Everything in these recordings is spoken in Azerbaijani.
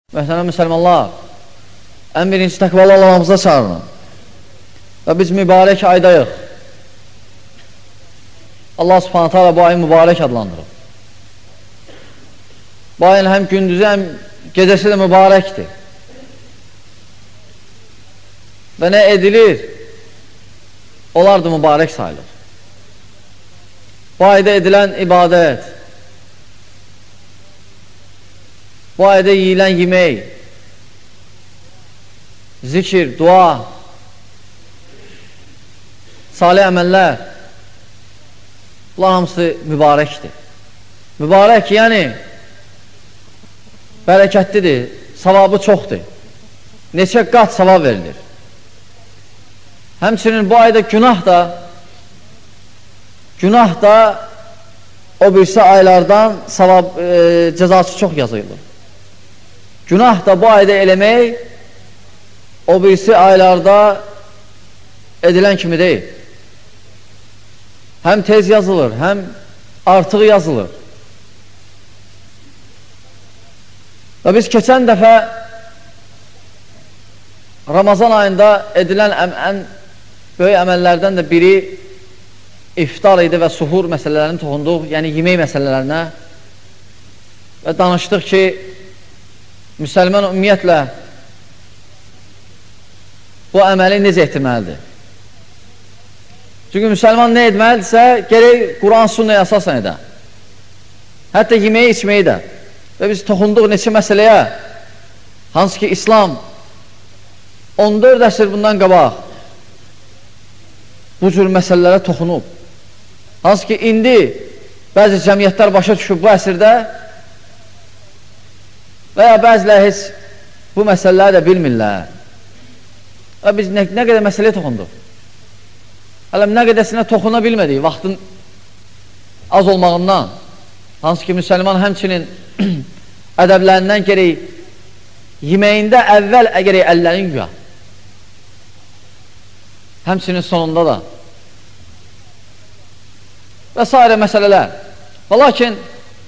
Məsələn, müsəlmanlar, ən birinci təqvalı Allahımıza çağırın və biz mübarək aydayıq. Allah subhanət hala bu ayı mübarək adlandırır. Bu ayın həm gündüzü, həm gecəsi də mübarəkdir. Və nə edilir? Onlar da mübarək sayılır. Bu ayda edilən ibadət, bu ayda yiyilən yemək, zikir, dua, salih əməllər, bunlar hamısı mübarəkdir. Mübarək, yəni bərəkətlidir, savabı çoxdur. Neçə qat savab verilir. Həmçinin bu ayda günah da o birisi aylardan savab, cəzası çox yazılır. Günah da bu ayda eləmək o birisi aylarda edilən kimi deyil. Həm tez yazılır, həm artıq yazılır. Və biz keçən dəfə Ramazan ayında edilən ən böyük əməllərdən də biri iftar idi və suhur məsələlərini toxunduq, yəni yemək məsələlərinə və danışdıq ki, müsəlman ümumiyyətlə bu əməli necə etməlidir? Çünki müsəlman nə etməlidirsə, gerək Quran sünnəyə əsasən edə. Hətta yeməyi, içməyi də. Və biz toxunduq neçə məsələyə, hansı ki, İslam 14 əsr bundan qabaq bu cür məsələlərə toxunub. Hansı ki, indi bəzi cəmiyyətlər başa düşüb bu əsrdə və ya bəzilə heç bu məsələləri də bilmirlər. Və biz nə qədər məsələyə toxunduq. Hələm nə qədəsinə toxuna bilmədik vaxtın az olmağından. Hansı ki, müsəlman həmçinin ədəblərindən gerək yeməyində əvvəl gərək əllərini yuya. Həmçinin sonunda da. Və s. məsələlər. Və lakin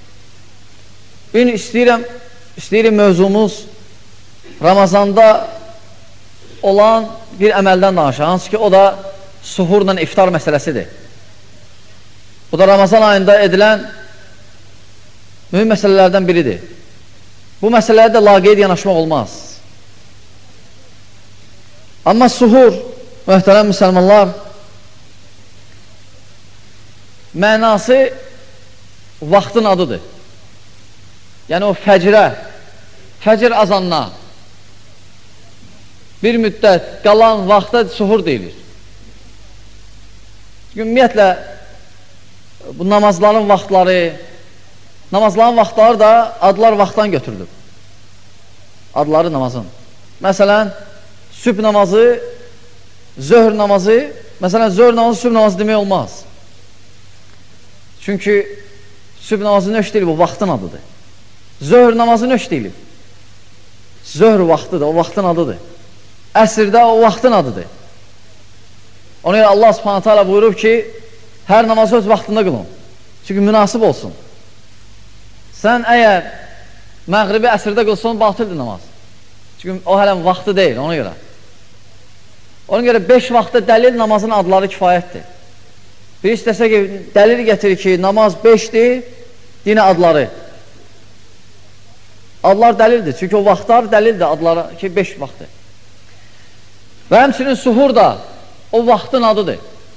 istəyirəm mövzumuz Ramazanda olan bir əməldən danışır. Hansı ki, o da suhurla iftar məsələsidir. Bu da Ramazan ayında edilən mühüm məsələlərdən biridir. Bu məsələlərə də laqeyd yanaşmaq olmaz. Amma suhur, möhtərəm müsəlmanlar, mənası vaxtın adıdır. Yəni o fəcr azanına bir müddət qalan vaxta suhur deyilir. Çünki ümumiyyətlə bu namazların vaxtları da adlar vaxtdan götürülür. Adları namazın. Məsələn, sübh namazı, zöhr namazı, məsələn, zöhr namazı, sübh namazı demək olmaz. Çünki sübh namazı nöş deyil, bu vaxtın adıdır. Zöhr namazı nöş deyil. Zöhr vaxtıdır, o vaxtın adıdır. Əsrdə o vaxtın adıdır. Ona görə Allah subhanətə alə buyurub ki, hər namazı öz vaxtında qılın. Çünki münasib olsun. Sən əgər məğribi əsrdə qılsan, batildir namaz. Çünki o hələm vaxtı deyil, ona görə. Ona görə 5 vaxtda dəlil namazın adları kifayətdir. Bir istəsə ki, dəlil gətirir ki, namaz 5-dir, dinə adları. Adlar dəlildir, çünki o vaxtlar dəlildir adları ki, 5 vaxtdır. Və həmçinin suhur da o vaxtın adıdır.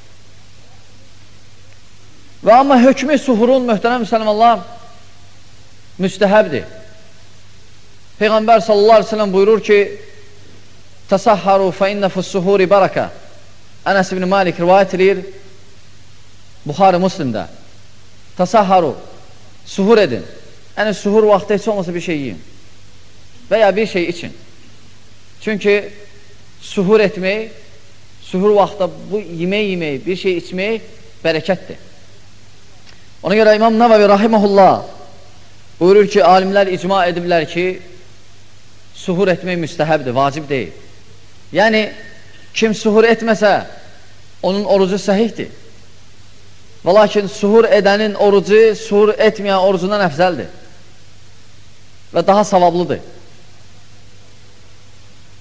Və amma hökmü suhurun, möhtərəm müsəlmanlar, müstəhəbdir. Peyğəmbər sallallahu aleyhi ve sellem buyurur ki, təsəhharu fə innə fəs-suhuri barakə. Ənəs ibn Malik rivayət edir Buxari Müslimdə. Təsəhharu, suhur edin. Yəni suhur vaxtı heç olmasa bir şey yiyin və ya bir şey için. Çünki suhur etmək, suhur vaxtda bu yemək, bir şey içmək bərəkətdir. Ona görə İmam Nəvəvi rahiməhullah buyurur ki, alimlər icma ediblər ki, suhur etmək müstəhəbdir, vacib deyil. Yəni, kim suhur etməsə, onun orucu səhihdir. Və lakin suhur edənin orucu, suhur etməyən orucundan əfzəldir və daha savablıdır.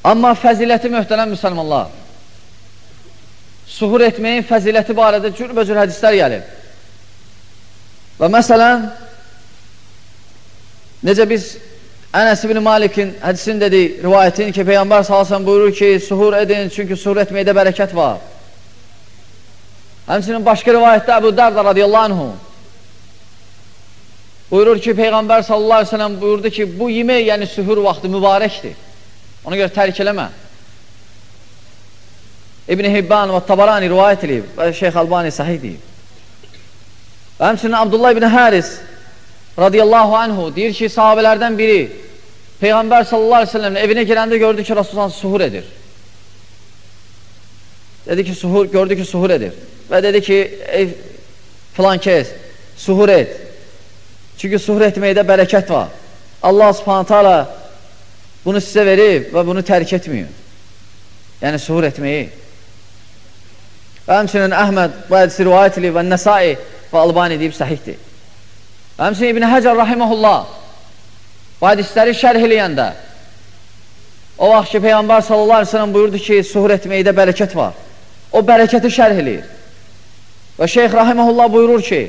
Amma fəziləti möhtərəm müsəlmanlar, suhur etməyin fəziləti barədə cürbəcür hədislər gəlir. Və məsələn, necə biz Ənəs ibn Malikin hədisini dedik, rivayətin ki, Peyğəmbər sallallahu buyurur ki, suhur edin, çünki suhur etməkdə bərəkət var. Həmçinin başqa rivayətdə Əbu Dərdə radiyallahu anhu buyurur ki, Peyğəmbər sallallahu aleyhi ve sellem buyurdu ki, bu yemək, yəni suhur vaxtı mübarəkdir. Ona görə tərk eləmə. İbn-i Hibban və Tabarani rivayət edib və Şeyx Albani sahih deyib. Və həmçinin Abdullah ibn Haris radiyallahu anhu deyir ki, sahabələrdən biri Peyğəmbər sallallahu aleyhi ve sellem'in evinə girəndə gördü ki, Rasulullah suhur edir. Dedi ki, gördü ki, suhur edir. Və dedi ki, ey filan kəs, suhur et. Çünki suhur etməkdə bərəkət var. Allah subhanətə alə bunu sizə verib və bunu tərk etmiyor. Yəni, suhur etməyi. Və həmçinin Əhməd bu hədisi rivayət edib və Nəsai və Albani deyib səhihdir. Və həmçinin İbn Həcər rahiməhullah bu hədisləri şərh eləyəndə o vaxt ki, Peyğəmbər sallallahu aleyhi ve sellem buyurdu ki, suhur etməkdə bərəkət var. O bərəkəti şərh eləyir. Və Şeyx rahiməhullah buyurur ki,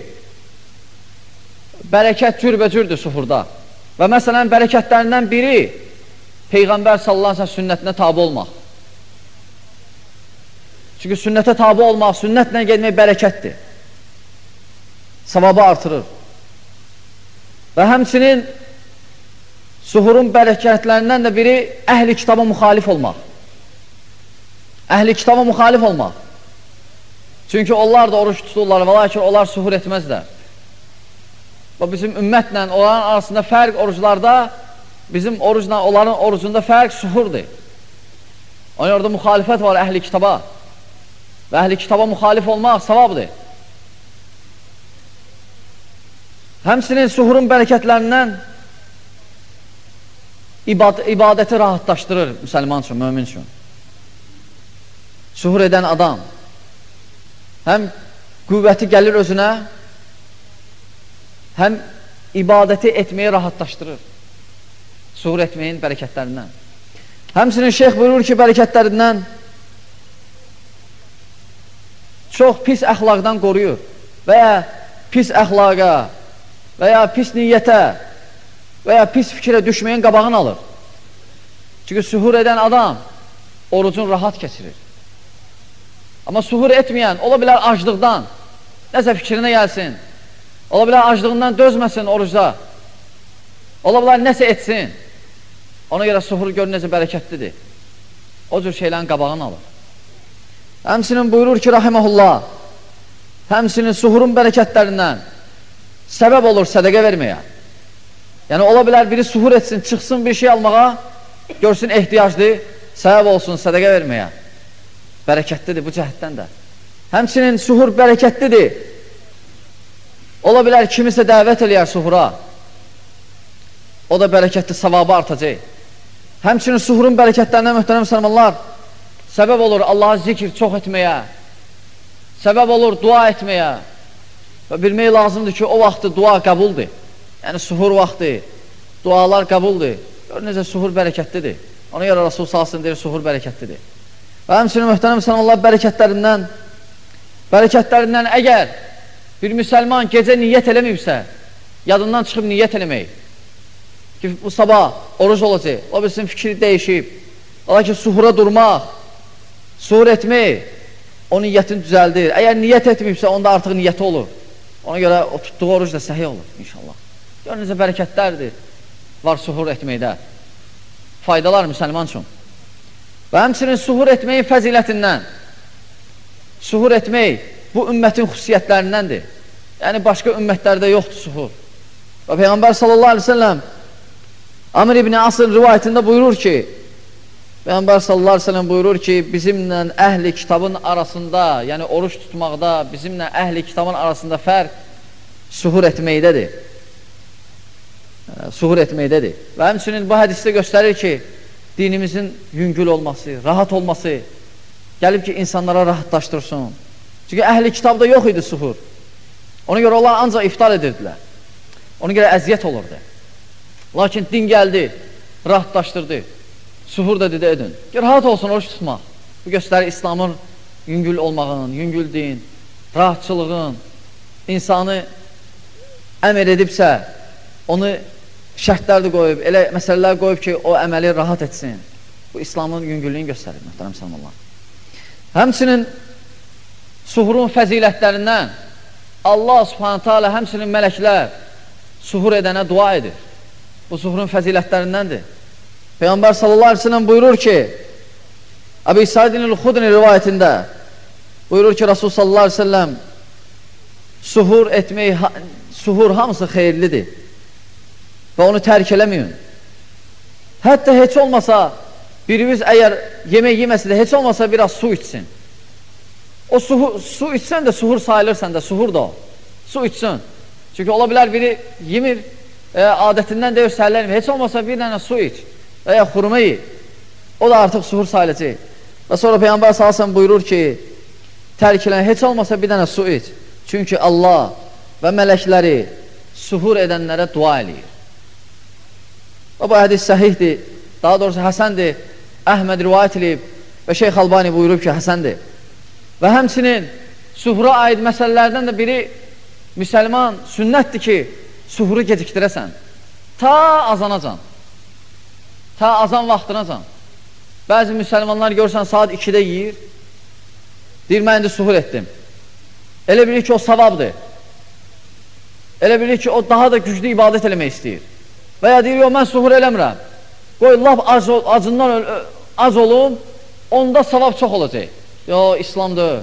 bərəkət cürbəcürdür suhurda. Və məsələn, bərəkətlərindən biri Peyğəmbər sallallahu aleyhi ve sellem sünnətinə tabi olmaq. Çünki sünnətə tabi olmaq, sünnətlə gedmək bərəkətdir. Savabı artırır. Və həmçinin suhurun bərəkətlərindən də biri əhli kitaba müxalif olmaq. Əhli kitaba müxalif olmaq. Çünki onlar da oruç tuturlar və lakin onlar suhur etməzlər. Və bizim ümmətlə onların arasında fərq oruclarda, bizim orucla onların orucunda fərq suhurdur. Onun orada müxalifət var əhli kitaba. Və əhli kitaba müxalif olmaq savabdır. Həmçinin suhurun bərəkətlərindən ibadəti rahatlaşdırır müsəlman üçün, mömin üçün. Suhur edən adam həm qüvvəti gəlir özünə, həm ibadəti etməyi rahatlaşdırır. Suhur etməyin bərəkətlərindən. Həmçinin şeyx buyurur ki, bərəkətlərindən çox pis əxlaqdan qoruyur və ya pis əxlaqa və ya pis niyyətə və ya pis fikrə düşməyin qabağını alır. Çünki suhur edən adam orucun rahat keçirir. Amma suhur etməyən, ola bilər aclıqdan, nəsə fikrinə gəlsin, ola bilər aclığından dözməsin orucda, ola bilər nəsə etsin, ona görə suhur gör necə bərəkətlidir. O cür şeylərin qabağını alır. Həmçinin buyurur ki, rahiməhullah, həmçinin suhurun bərəkətlərindən səbəb olur sədəqə verməyə. Yəni, ola bilər biri suhur etsin, çıxsın bir şey almağa, görsün ehtiyacdır, səbəb olsun sədəqə verməyə. Bərəkətlidir bu cəhətdən də. Həmçinin suhur bərəkətlidir. Ola bilər kimisə dəvət eləyər suhura. O da bərəkətli, savabı artacaq. Həmçinin suhurun bərəkətlərindən möhtərəm müsəlmanlar, səbəb olur Allah'a zikr çox etməyə, səbəb olur dua etməyə və bilmək lazımdır ki, o vaxtı dua qəbuldur. Yəni, suhur vaxtı dualar qəbuldur. Gör, necə suhur bərəkətlidir. Ona görə Rasul salsın deyir, suhur bərəkətlidir. Və həmçinin möhtərəm müsəlmanlar bərəkətlərindən əgər bir müsəlman gecə niyyət eləməyibsə, yadından çıxıb niyyət eləmək ki, bu sabah oruc olacaq, o bilsin fikri dəyişib, ola ki, suhura durmaq, suhur etmək, o niyyətin düzəldir. Əgər niyyət etməyibsə, onda artıq niyyəti olur. Ona görə o tutduğu oruc da səhiy olur, inşallah. Gör, necə bərəkətlərdir var suhur etməkdə. Faydalar müsəlman üçün. Və həmçinin suhur etməyin fəzilətindən, suhur etmək bu ümmətin xüsusiyyətlərindəndir. Yəni, başqa ümmətlərdə yoxdur suhur. Və Peyğəmbər sallallahu aleyhi ve sellem Amr ibn Asır rivayətində buyurur ki, Peyğəmbər sallallahu aleyhi ve sellem buyurur ki, bizimlə əhli kitabın arasında, yəni oruç tutmaqda, bizimlə əhli kitabın arasında fərq suhur etməkdədir. Suhur etməkdədir. Və həmçinin bu hədisdə göstərir ki, dinimizin yüngül olması, rahat olması gəlib ki, insanlara rahatlaşdırsın. Çünki əhli kitabda yox idi suhur. Ona görə onlar ancaq iftar edirdilər. Ona görə əziyyət olurdu. Lakin din gəldi, rahatlaşdırdı. suhur da dedi edin. Rahat olsun oruç tutmaq. Bu göstərir İslamın yüngül olmağının, yüngül din, rahatçılığın, insanı əmr edibsə, onu şərtlərdə qoyub, elə məsələlər qoyub ki, o əməli rahat etsin. Bu İslamın yüngüllüyünü göstərir, mühtərəm müsəlmanlar. Həmçinin suhurun fəzilətlərindən Allah subhanətə alə, həmçinin mələklər suhur edənə dua edir. Bu suhurun fəzilətlərindəndir. Peyğəmbər sallallahu aleyhi ve sellem buyurur ki, Əbi Saidin el-Xudni rivayətində buyurur ki, Rasul sallallahu aleyhi ve sellem suhur hamısı xeyirlidir və onu tərk eləməyin. Hətta heç olmasa birimiz əgər yemək yeməsə də heç olmasa biraz su içsin. O su içsən də suhur sayılırsan da, suhur da o. Su içsin. Çünki ola bilər biri yemir, adətindən deyir səhərlərim, heç olmasa bir dənə su iç və ya xurma ye. O da artıq suhur sayılacaq. Və sonra Peyğəmbər sallallahu buyurur ki, tərk elən heç olmasa bir dənə su iç. Çünki Allah və mələkləri suhur edənlərə dua eləyir. Və bu hədis səhihdir, daha doğrusu həsəndir. Əhməd rivayət eləyib və Şeyx Albani buyurub ki, həsəndir. Və həmçinin suhura aid məsələlərdən də biri müsəlman sünnətdir ki, suhuru gecikdirəsən. Ta azanacan. Ta azan vaxtınacan. Bəzi müsəlmanlar görsən saat 2-də yiyir. Deyir, mən indi suhur etdim. Elə bilir ki, o savabdır. Elə bilir ki, o daha da güclü ibadət eləmək istəyir. Və ya deyir, yo, mən suhur eləmirəm. Qoy, laf acından az olun, onda savab çox olacaq. Yo, İslamdır.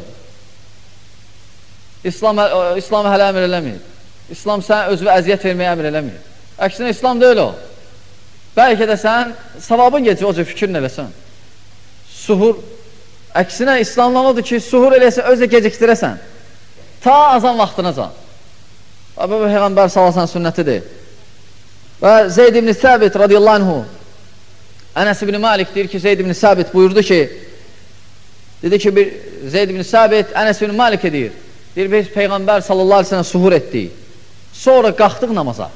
İslam hələ əmr eləmir. İslam sən özünə əziyyət verməyə əmr eləmir. Əksinə, İslam deyil o. Bəlkə də sən savabın gecə o cür fikrin eləsən. Suhur, əksinə İslamdan odur ki, suhur eləsən, özə gecikdirəsən. Ta azan vaxtınacan. Bu Peyğəmbər salasan sünnətidir. Və Zeyd ibn Səbit radiyallahu anhu, Ənəs ibn Malik deyir ki, Zeyd ibn Səbit buyurdu ki, dedi ki, Zeyd ibn Səbit Ənəs ibn Malik edir. Deyir, biz Peyğəmbər sallallahu aleyhi ve sellem suhur etdik. Sonra qalxdıq namaza.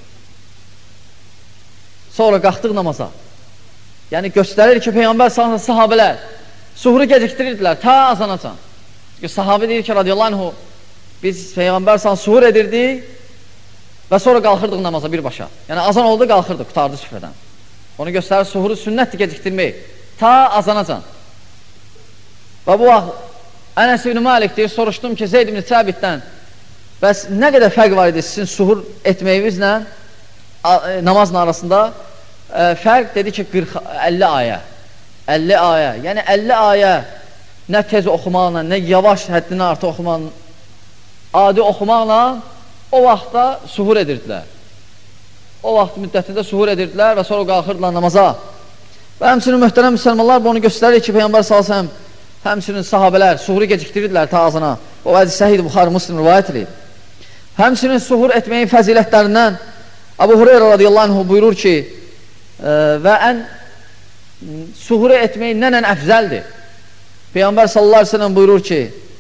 Yəni göstərir ki, Peyğəmbər sallallahu aleyhi ve sellem sahabələr suhuru geciktirirdilər, ta azanacan. Sahabə deyir ki, radiyallahu anhu, biz Peyğəmbər sallallahu suhur edirdik və sonra qalxırdıq namaza birbaşa. Yəni azan oldu, qalxırdıq, qutardı süfrədən. Onu göstərir, suhuru sünnətdir gecikdirmək, ta azanacan. Və bu vaxt Ənəs ibn Malik deyir, soruşdum ki, Zeyd ibn Səbitdən, bəs nə qədər fərq var idi sizin suhur etməyinizlə namazın arasında? Fərq dedi ki, 50 ayə. 50 ayə. Yəni 50 ayə nə tez oxumaqla, nə yavaş həddini artıq oxumaqla, adi oxumaqla o vaxtda suhur edirdilər. O vaxt müddətində suhur edirdilər və sonra qalxırdılar namaza. Və həmçinin möhtərəm müsəlmanlar bunu göstərir ki, Peyğəmbər sallallahu əleyhi və səlləm həmçinin sahabələr suhuru gecikdirirdilər ta azana. O hədis səhih Buxari Müslim rivayət edir. Həmçinin suhur etməyin fəzilətlərindən Əbu Hüreyrə radiyallahu anhu buyurur ki, və suhuru etməyin nənən əfzəldir. Peyğəmbər sallallahu aleyhi ve sellem buyurur ki,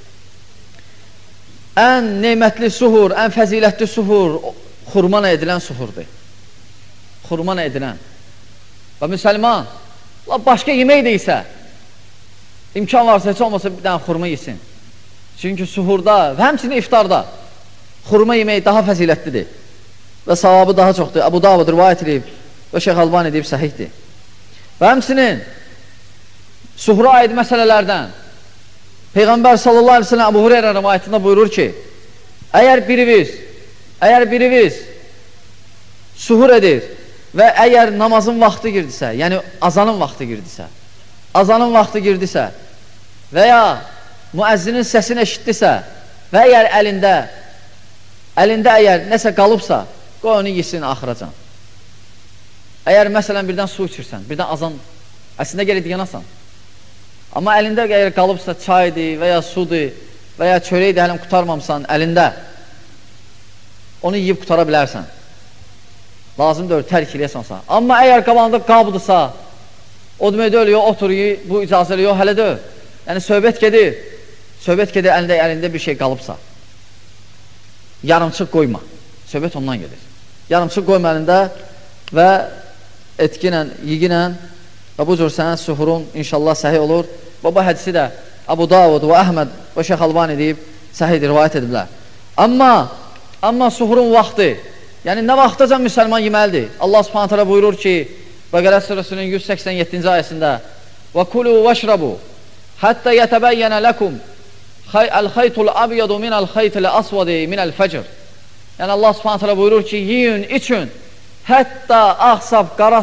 ən neymətli suhur, ən fəzilətli suhur xurmana edilən suhurdur. Xurmana edilən. Və müsəlman başqa yemək də isə imkan varsa, heç olmasa bir dənə xurma yesin. Çünki suhurda və həmçinin iftarda xurma yemək daha fəzilətlidir və savabı daha çoxdur. Əbu Davud rivayət edib və Şeyx Albani edib səhihdir. Və həmçinin suhura aid məsələlərdən Peyğəmbər sallallahu aleyhi ve sellem Əbu Hüreyrə rivayətində buyurur ki, əgər biriniz suhur edir və əgər namazın vaxtı girdisə, yəni azanın vaxtı girdisə və ya müəzzinin səsini eşitdisə və əgər əlində əgər nəsə qalıbsa, qoy onu yesin axıracan. Əgər məsələn birdən su içirsən, birdən azan, əslində gələk yanasan. Amma əlində əgər qalıbsa çaydır və ya sudur və ya çörəkdir, hələm qutarmamsan əlində, onu yiyib qutara bilərsən. Lazım deyil, tərk eləyəsənsə. Amma əgər qabağında qabdırsa, o demək deyil, otur, bu icazəli, hələ deyil. Yəni söhbət gedir, əlində bir şey qalıbsa. Yarımçıq qoyma. Söhbət ondan gedir. Yarımçıq qoyma əlində və etkinlə, yiginlə Və bu cür sənin suhurun inşallah səhih olur. Və bu hədisi də Abu Davud və Əhməd və Şeyx Albani deyib səhih rivayət ediblər. Amma suhurun vaxtı, yəni nə vaxtacan müsəlman yeməlidir? Allah Subhanahu taala buyurur ki, Bəqərə surəsinin 187-ci ayəsində: "Və kulu vəşrabu hatta yetəbəyyənə lakum el-xaytul abyadu minel xaytil asvadi minel fəcr." Yəni Allah Subhanahu taala buyurur ki, yiyin, için, hətta ağ sap, qara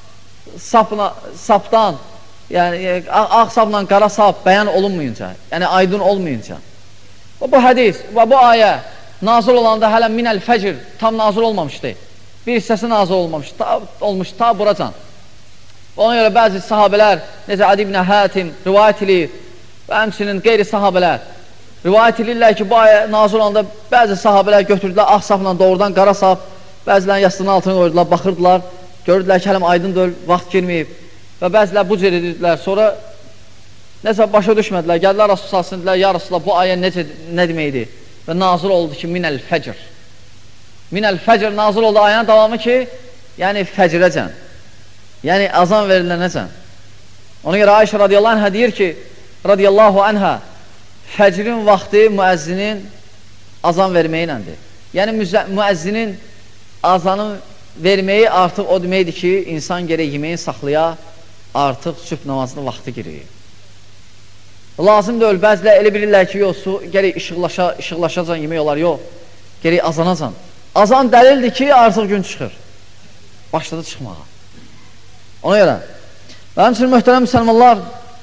sapdan, yəni ağ sapla qara sap bəyan olunmayınca, yəni aydın olmayınca. Bu hədis və bu ayə nazil olanda hələ minəl fəcr tam nazil olmamışdı. Bir hissəsi nazil olmuş ta buracan. Ona görə bəzi sahabələr, necə Adi ibn Hətim rivayət edir və həmçinin qeyri sahabələr rivayət edirlər ki, bu ayə nazil olanda bəzi sahabələr götürdülər ağ sapla doğrudan qara sap, bəzilərin yastığının altına qoydular, baxırdılar, gördülər ki, hələm aydın döl, vaxt girməyib və bəzilər bu cür edirdilər. Sonra nəsə başa düşmədilər, gəldilər Rasul salsın, dedilər, ya Rasulullah, bu ayə nə deməkdir? Və nazil oldu ki, minəl fəcr. Minəl fəcr nazil oldu ayənin davamı ki, yəni fəcrəcən, yəni azan verilənəcən. Ona görə Ayşə radiyallahu anhə deyir ki, radiyallahu anhə, fəcrin vaxtı müəzzinin azan verməyiləndir. Yəni müəzzinin azanın verməyi artıq o deməkdir ki, insan gərək yeməyi saxlaya, artıq sübh namazının vaxtı girir. Lazım deyil, bəzilər elə bilirlər ki, yox, gərək işıqlaşacan yemək olar, yox, gərək azanacan. Azan dəlildir ki, artıq gün çıxır, başladı çıxmağa. Ona görə, və həmçinin möhtərəm müsəlmanlar,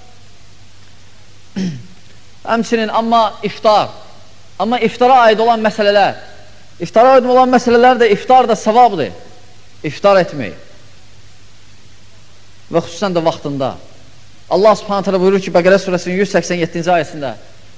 həmçinin amma iftara aid olan məsələlər də iftar da savabdır, iftar etmək və xüsusən də vaxtında. Allah Subhanahu taala buyurur ki, Bəqərə surəsinin 187-ci ayəsində: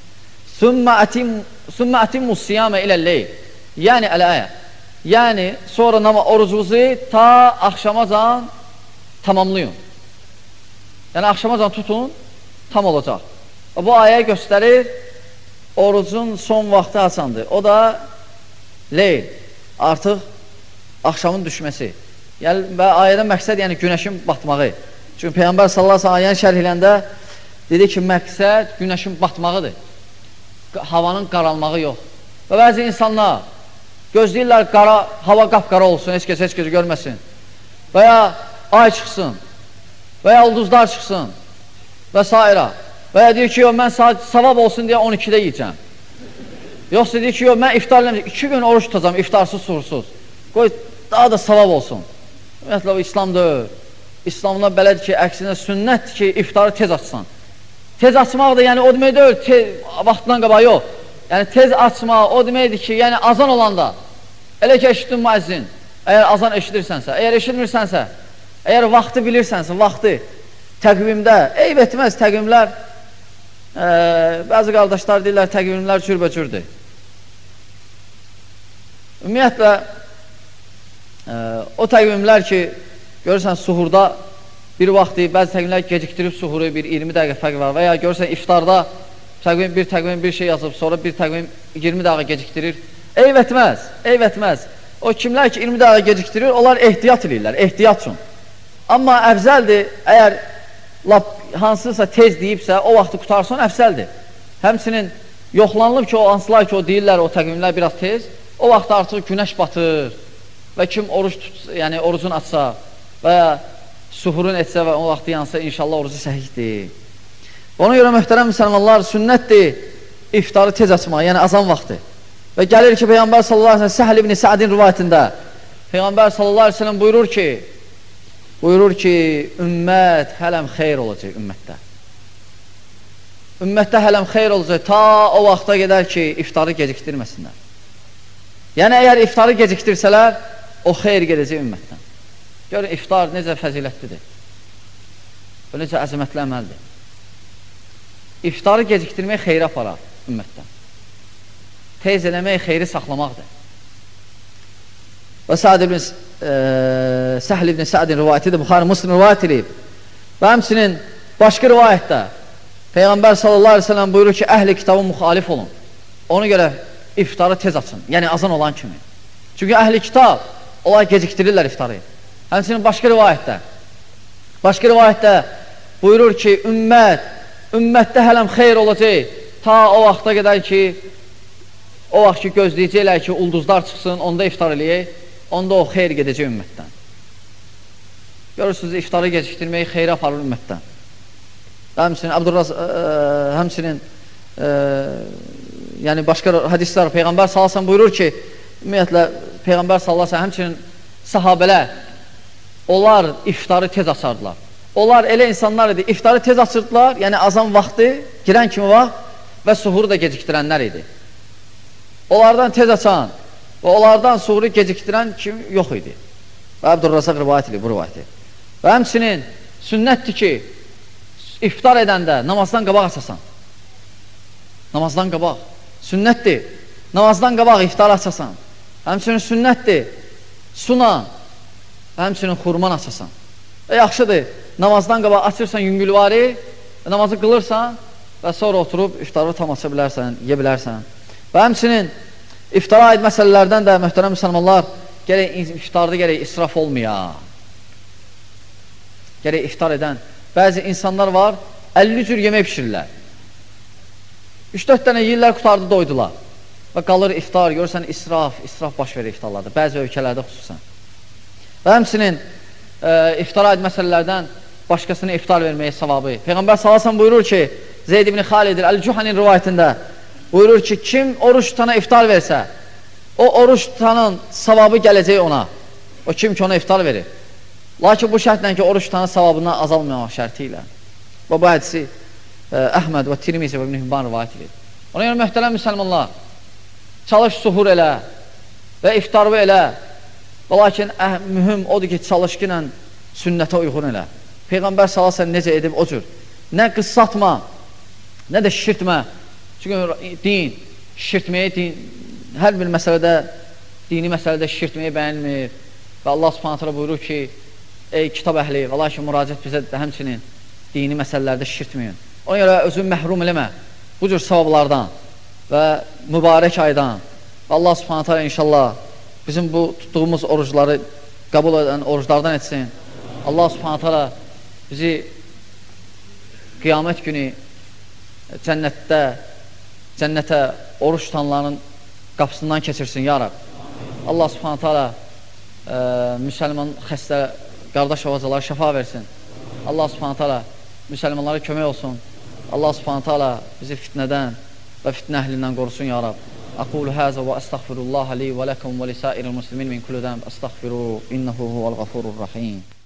"Summa atimmus siyame iləl-leyl." Yəni əl-ayə. Yəni sonra orucunuzu ta axşamacan tamamlayın. Yəni axşamacan tutun, tam olacaq. Bu ayə göstərir orucun son vaxtı haçandır. O da leyl, artıq axşamın düşməsi. Yəni və ayədən məqsəd yəni günəşin batmağı. Çünki Peyğəmbər sallallahu əleyhi və səlləm ayəni şərh eləndə dedi ki, məqsəd günəşin batmağıdır. Havanın qaralmağı yox. Və bəzi insanlar gözləyirlər hava qapqara olsun, heç kəs görməsin. Və ya ay çıxsın, və ya ulduzlar çıxsın və s. Və ya deyir ki, mən savab olsun deyə 12-də yiyəcəm. Yoxsa deyir ki, mən iftar eləməyəcəm, 2 gün oruç tutacam, iftarsız, suhursuz. Qoy, daha da savab olsun. Ümumiyyətlə, o İslam deyil. İslamda belədir ki, əksinə sünnətdir ki, iftarı tez açsan. Tez açmaq da, yəni o demək deyil, vaxtından qabaq yox. Yəni tez açmaq o deməkdir ki, yəni azan olanda, elə ki, eşitdin müəzzin, əgər azan eşidirsənsə, əgər eşitmirsənsə, əgər vaxtı bilirsənsə, vaxtı təqvimdə, eyb etməz təqvimlər, bəzi qardaşlar deyirlər, təqvimlər cürbəcürdür. Ümumiyyətlə, o təqvimlər ki, görürsən, suhurda bir vaxtı, bəzi təqvimlər gecikdirib suhuru, bir 20 dəqiqə fərq var və ya görürsən, iftarda təqvim bir şey yazıb, sonra bir təqvim 20 dəqiqə gecikdirir. Eyb etməz. O kimlər ki, 20 dəqiqə gecikdirir, onlar ehtiyat edirlər, ehtiyat üçün. Amma əfzəldir, əgər hansısa tez deyibsə, o vaxtı qutarsın, əfzəldir. Həmçinin yoxlanılıb ki, o hansılar ki, o deyirlər, o təqvimlər biraz tez, o vaxt artıq günəş batır və kim yəni orucun açsa və ya suhurun etsə və o vaxtı yansa, inşallah orucu səhihdir. Ona görə möhtərəm müsəlmanlar, sünnətdir iftarı tez açmaq, yəni azan vaxtı. Və gəlir ki, Peyğəmbər sallallahu aleyhi ve sellem Səhl ibn Səadin rivayətində Peyğəmbər sallallahu aleyhi ve sellem buyurur ki, ümmət hələm xeyr olacaq ümmətdə. Ümmətdə hələm xeyr olacaq, ta o vaxta gedər ki, iftarı gecikdirməsinlər. Yəni, əgər iftarı gecikdirsələr, o xeyr gedəcək ümmətdən. Görün, iftar necə fəzilətlidir. Bu necə əzəmətli əməldir. İftarı gecikdirmək xeyri aparar ümmətdən. Tez eləmək xeyri saxlamaqdır. Və Səhl ibn Səadin rivayətidir, Buxarı Müslim rivayət edib. Və həmçinin başqa rivayətdə Peyğəmbər sallallahu aleyhi ve sellem buyurur ki, əhli kitabı müxalif olun. Ona görə iftarı tez açın, yəni azan olan kimi. Çünki əhli kitab, onlar gecikdirirlər iftarı. Həmçinin başqa rivayətdə Başqa rivayətdə buyurur ki, ümmətdə hələm xeyr olacaq, ta o vaxta qədər ki, o vaxt ki, gözləyəcəklər ki, ulduzlar çıxsın, onda iftar eləyək, onda o xeyr gedəcək ümmətdən. Görürsünüz, iftarı gecikdirməyi xeyri aparır ümmətdən. Həmçinin yəni başqa hədislər, Peyğəmbər sallallahu buyurur ki, ümumiyyətlə, Peyğəmbər sallallahu həmçinin sahabələr, onlar iftarı tez açardılar. Onlar elə insanlar idi, iftarı tez açırdılar, yəni azan vaxtı, girən kimi vaxt və suhuru da gecikdirənlər idi. Onlardan tez açan və onlardan suhuru gecikdirən kim yox idi. Və Əbdurrazaq rivayət edir bu rivayəti. Və həmçinin sünnətdir ki, iftar edəndə namazdan qabaq açasan. Namazdan qabaq. Sünnətdir. Namazdan qabaq iftar açasan. Həmçinin sünnətdir. Suna və həmçinin xurman açasan. Və yaxşıdır. Namazdan qabaq açırsan yüngülvari, namazı qılırsan və sonra oturub iftarı tam aça bilərsən, yeyə bilərsən. Və həmçinin iftara aid məsələlərdən də möhtərəm müsəlmanlar, iftarda gərək israf olmaya. Gərək iftar edən bəzi insanlar var, 50 cür yemək pişirirlər. 3-4 dənə yiyirlər, qutardı, doydular. Və qalır iftar, görürsən, israf baş verir iftarlarda, bəzi ölkələrdə xüsusən. Və həmçinin iftara aid məsələlərdən başqasına iftar verməyə savabı. Peyğəmbər sallallahu buyurur ki, Zeyd ibn Xalidir, Əl-Cuhanin rivayətində buyurur ki, kim oruç tutana iftar versə, o oruç tutanın savabı gələcək ona. O kim ki ona iftar verir. Lakin bu şərtlə ki, oruç tutanın savabından azalmamaq şərti ilə. Və bu hədisi Əhməd və Tirmizi və İbn Hibban rivayət edir. Ona görə möhtərəm müsəlmanlar, çalış suhur elə və iftarı elə. Və lakin mühüm odur ki, çalışqı ilə sünnətə uyğun elə. Peyğəmbər sallallahu necə edib o cür. Nə qıssatma, nə də şişirtmə. Çünki din, şişirtməyi hər bir məsələdə, dini məsələdə şişirtməyi bəyənmir. Və Allah subhanət hələ buyurur ki, ey kitab əhli, və lakin müraciət bizə də həmçinin dini məsələlərdə şişirtməyin. Ona görə özünü məhrum eləmə bu cür savablardan və mübarək aydan. Və Allah subhanət hələ inşallah bizim bu tutduğumuz orucları qəbul edən oruclardan etsin. Allah subhanət hələ bizi qiyamət günü cənnətə oruç tutanların qapısından keçirsin, ya Rab. Allah subhanət hələ müsəlman xəstə qardaş və vacalara şəfa versin. Allah subhanət hələ müsəlmanlara kömək olsun. Allah subhanət hələ bizi fitnədən və fitnə əhlindən qorusun, ya Rab. Aqulu həzə və əstəğfirullaha li və ləkum və lisəiril muslimin min kullu dəm əstəğfiru innehu huvəl-ğafurur rahim.